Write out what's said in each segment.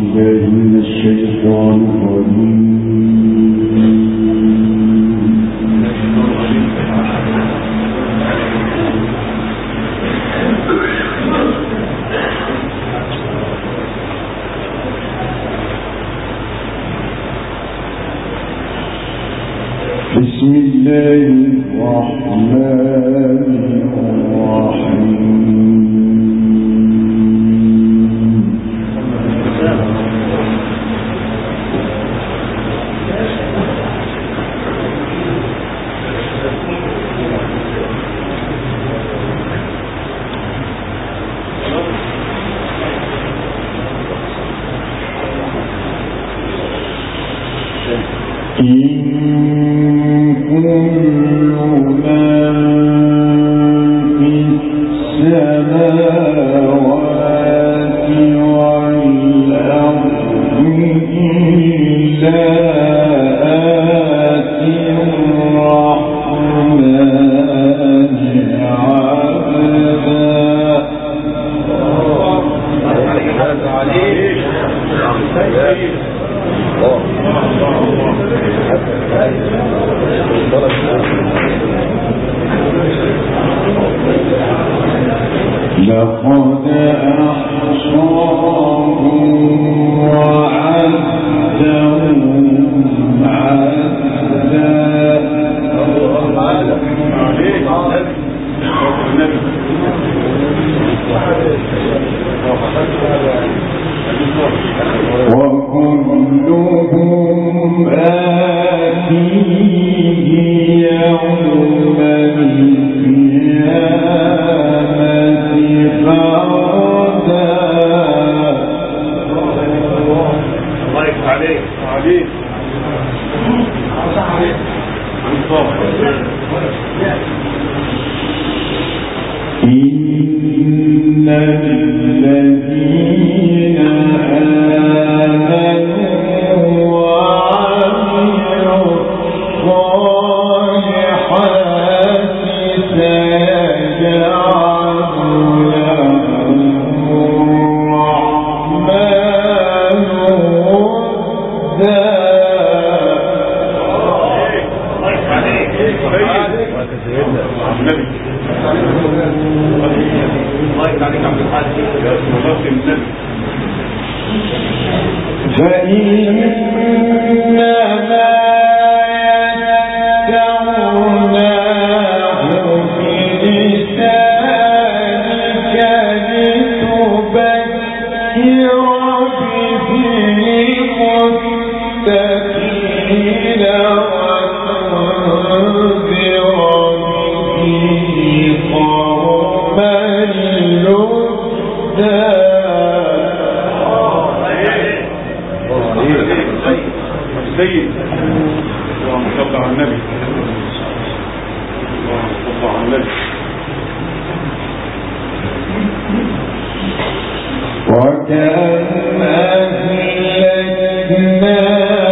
بالله من الشيطان الرجيم. بسم الله الرحمن الرحيم. لقد أحصاهم وعدهم عدا. وكلهم آتيه يوم القيامة فردا. الله يفتح عليك عليك. إن الذين آمنوا وعملوا الصالحات سيجعل لهم الرحمن ودا. فإنما يسرناه بلسانك لتبشر به المتقين وتنذر به قوما لدا. سيد اللهم صل على النبي. اللهم صل على النبي. وكم أهلكنا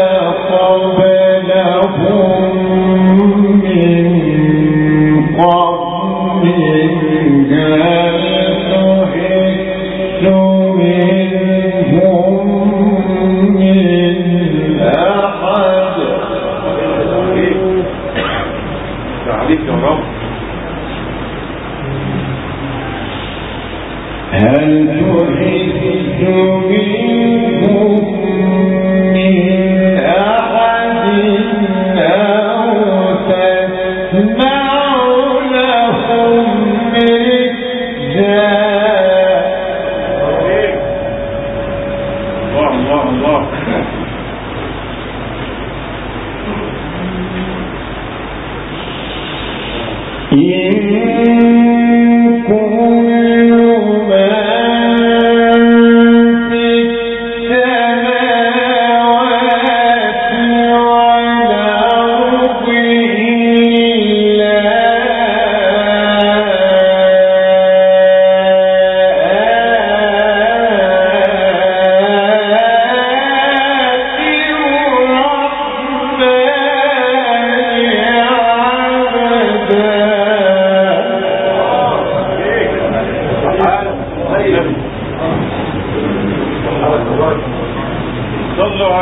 قبلهم من قرن هل تحس منهم من أحد. عليك يا رب. هل تحس منهم من أحد أو تسمع لهم رجزا. الله الله الله.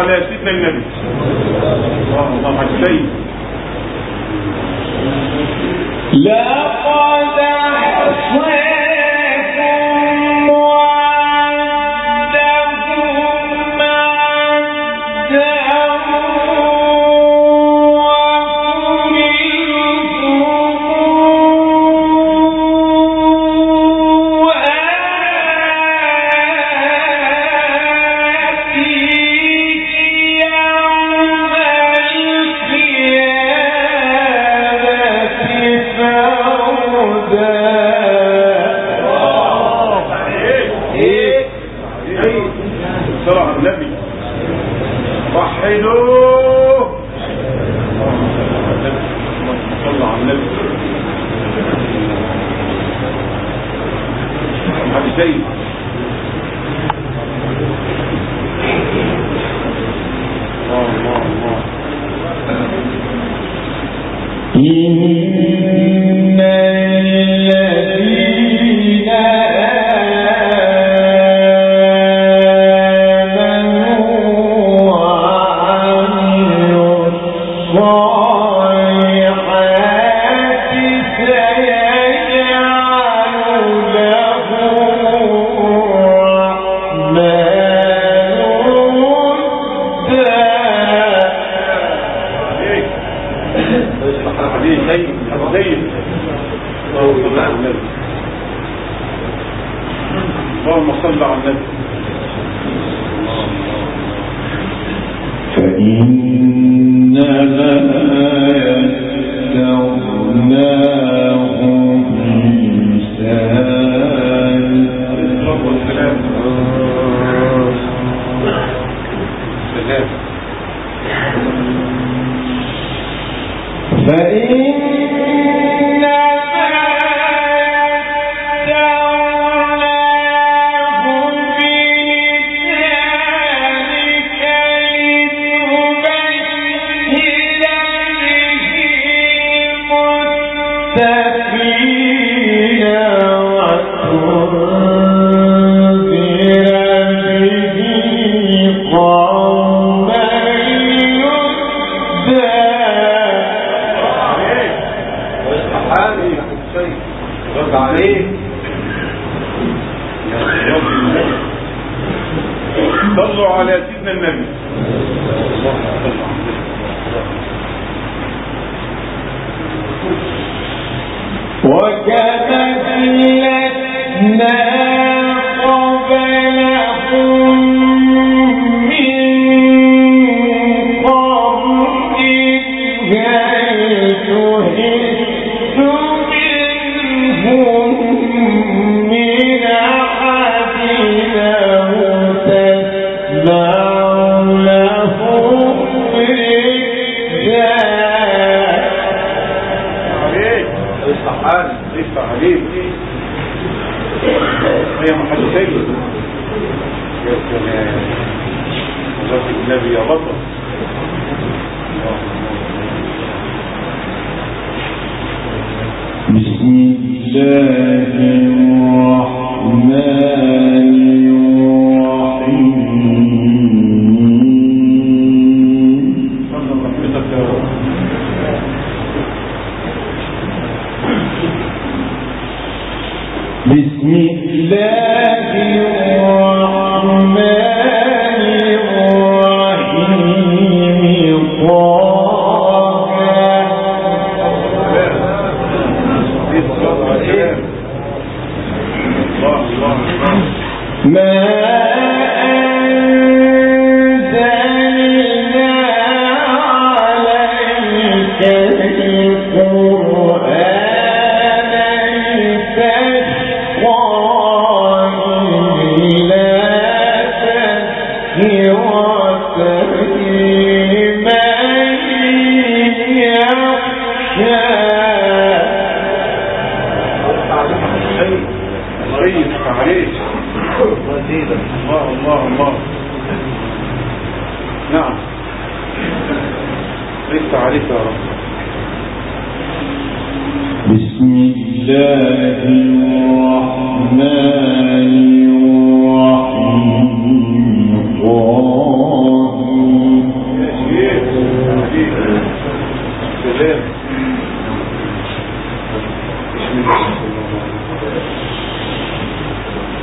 على سيدنا النبي. الله على السيد. لقد أحصيكم وعدهم اللهم صل على النبي. فإنما يسرناه بلسانك صلوا على سيدنا النبي. وكذلكنا قبلهم من قرن هل تحس منهم من أحد أو تسمع لهم رجاء عليك يا محمد سيد. يا سلام الله النبي يا بطل. بسم الله الرحمن الرحيم. بسم الله الرحمن الرحيم. ما أنزلنا عليك القرآن لتشقى إلا تذكرة لمن يخشى. الله نعم رفت عليك يا رب. بسم الله الرحمن الرحيم.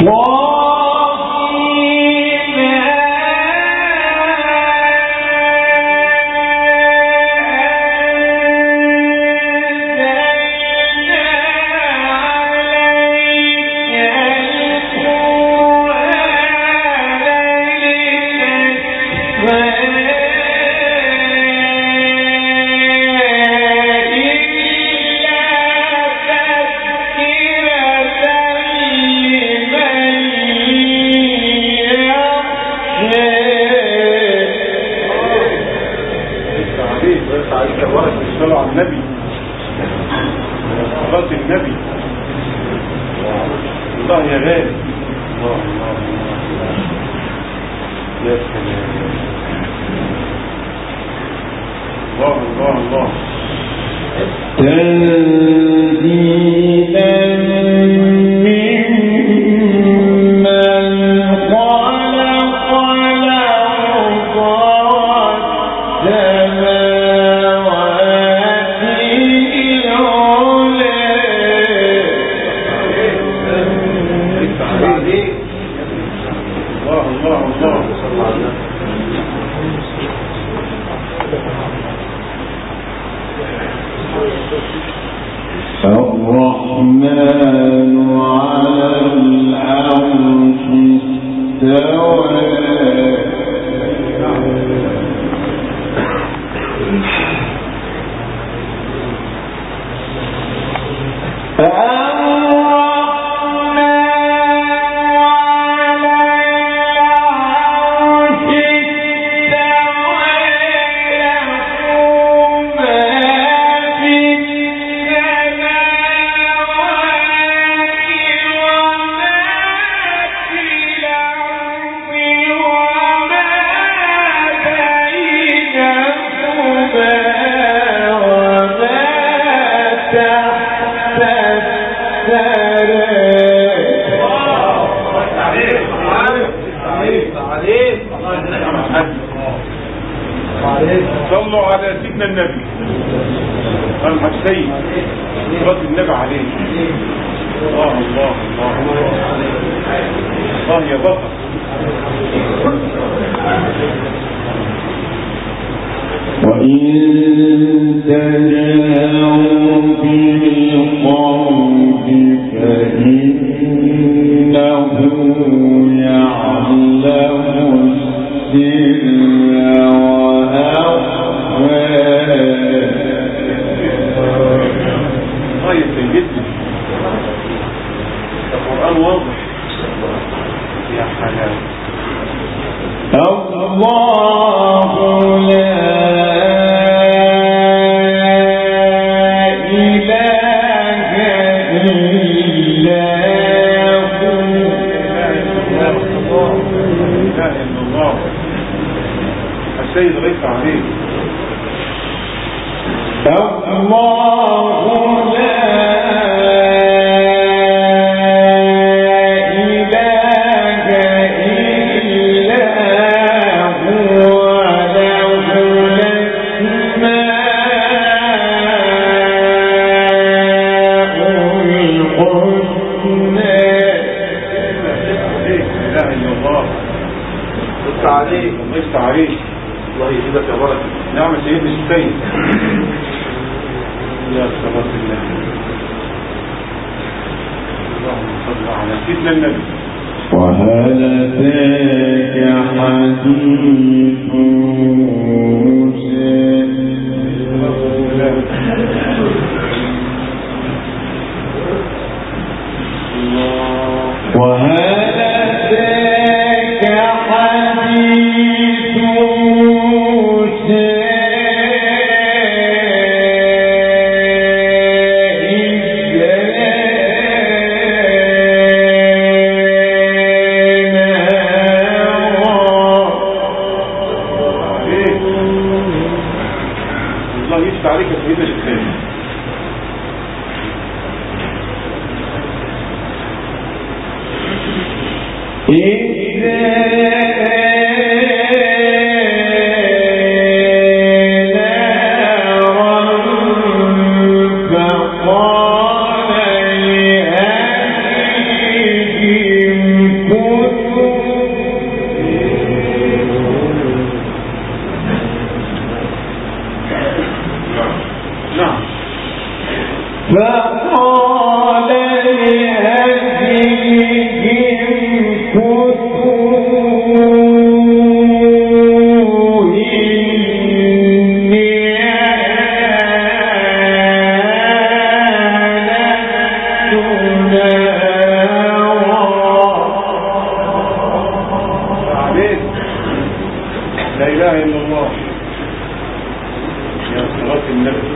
صلوا على سيدنا النبي الحسين صلى النبي عليه. الله الله الله الله يا بطل. وإن تجاهوا بالقول فإنه يعلم السر طيب جدا. القرآن واضح يا حلال. الله لا إله إلا هو. لا إله إلا الله. السيد غيث عليه. الله لا إله إلا هو له الأسماء عليه. الله يجزيك يا بركة. نعم سيدنا السيد. يا صلاة الله. اللهم صل على سيدنا النبي. وهل أتاك حديث موسى عليك سيدنا الإسلام. لا إله إلا الله يا صلاة النبي.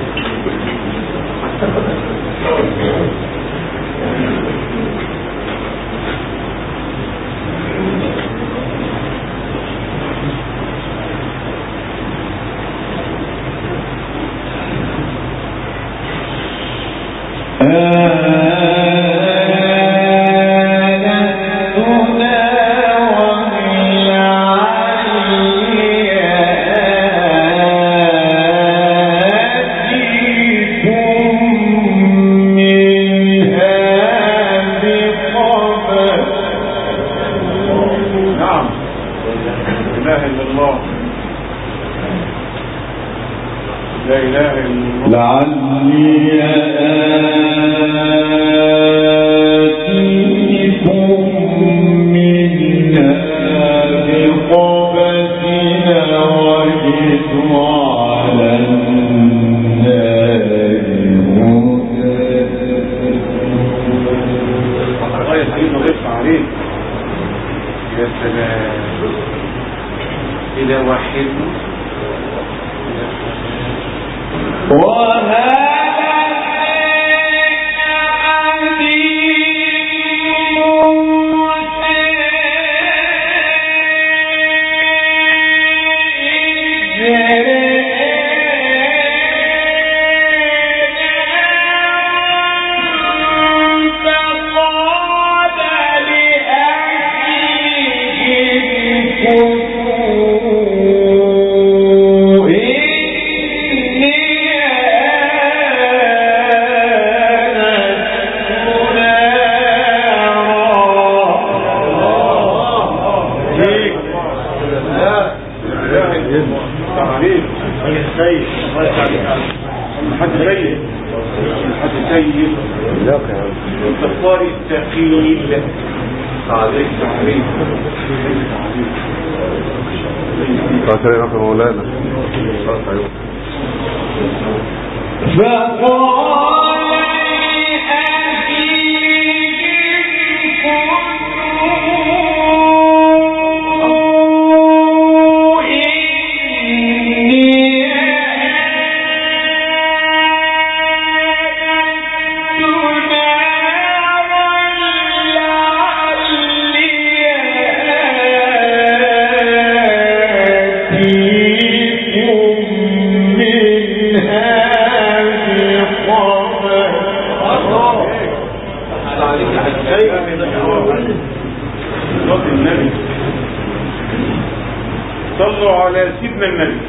صلوا على سيدنا النبي.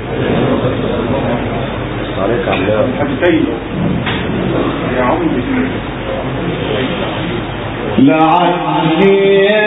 عليك عمدا حبيبي يا عمي لعلي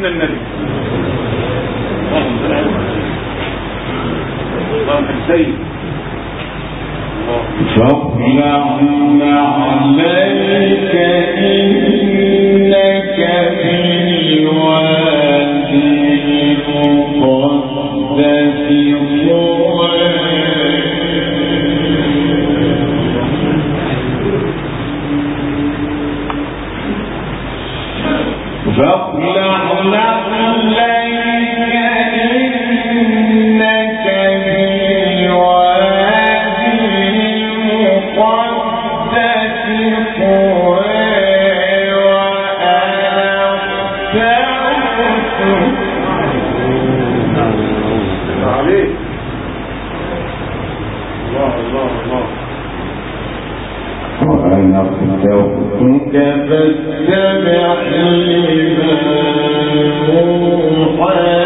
سيدنا النبي. اللهم السيد فاخلعنا عليك إنك بالوادي المقدس طوى فاخلعنا عليك إنك بالوادي المقدس طوى عليك. الله الله الله. وأنا اخترتك فاتبع لما أوحى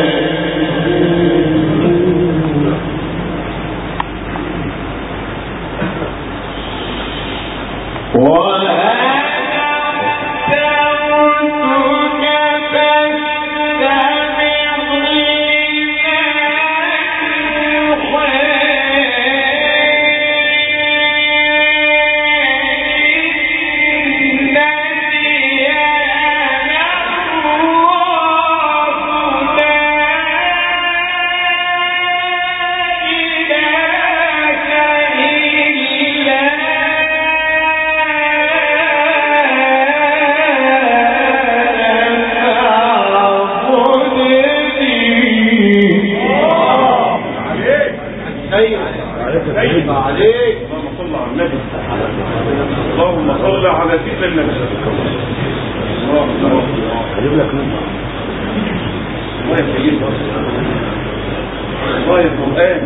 اللهم صل على سيدنا النبي. هجيب لك نمبر. الله يسلمك. الله القرآن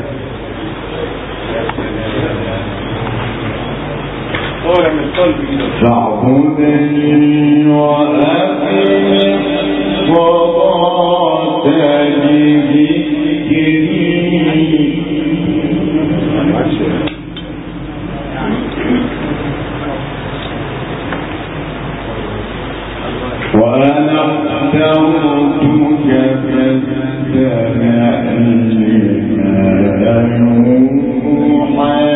طالع من قلبي. فاعبدني وأقم الصلاة لذكري وأنا اخترتك فاستمع لما يوحى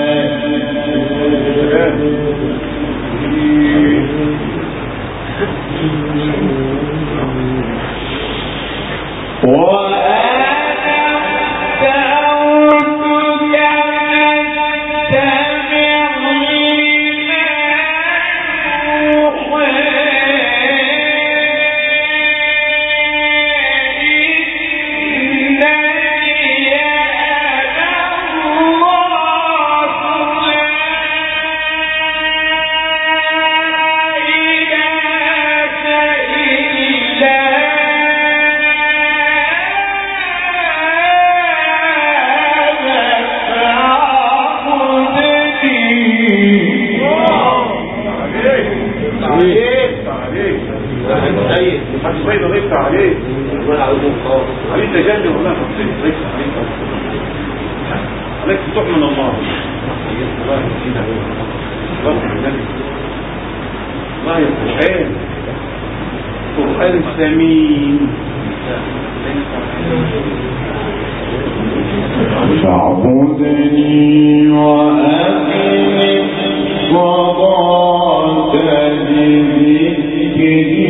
عليك تجنب والله عليك فتوح من الله. الله يا القرآن قرآن ثمين. فاعبدني وأقم الصلاة لذكري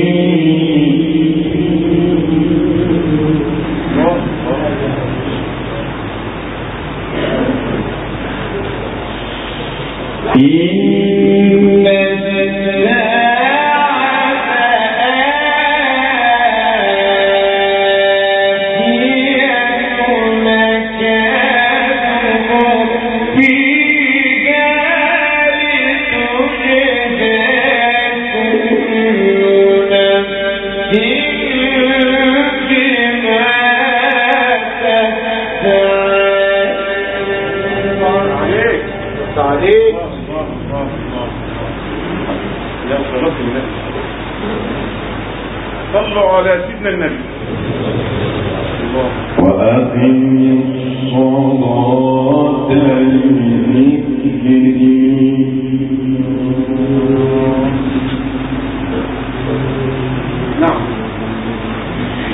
إن الساعة آتية مكان فيها لتجزى كل نفس بما تسعى. صلوا على سيدنا النبي. وأقم الصلاة لذكري نعم